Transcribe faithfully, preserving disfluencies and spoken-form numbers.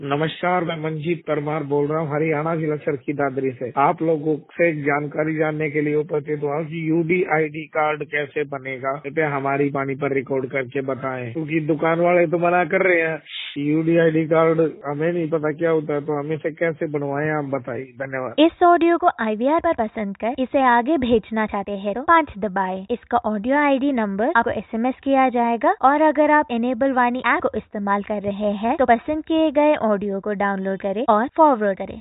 नमस्कार, मैं मंजीत परमार बोल रहा हूँ हरियाणा जिला चरखी दादरी से। आप लोगों से जानकारी जानने के लिए उपस्थित हुआ कि यूडी आईडी कार्ड कैसे बनेगा, कृपया हमारी पानी पर रिकॉर्ड करके बताएं, क्योंकि दुकान वाले तो मना कर रहे हैं। यूडी आईडी कार्ड हमें नहीं पता क्या होता है, तो हमें से कैसे बनवाएं, आप बताइए। धन्यवाद। इस ऑडियो को आईवीआर पर पसंद कर इसे आगे भेजना चाहते हैं तो पाँच दबाएं। इसका ऑडियो आईडी नंबर आपको एसएमएस किया जाएगा, और अगर आप एनेबल वाणी ऐप को इस्तेमाल कर रहे हैं तो पसंद किए गए ऑडियो को डाउनलोड करें और फॉरवर्ड करें।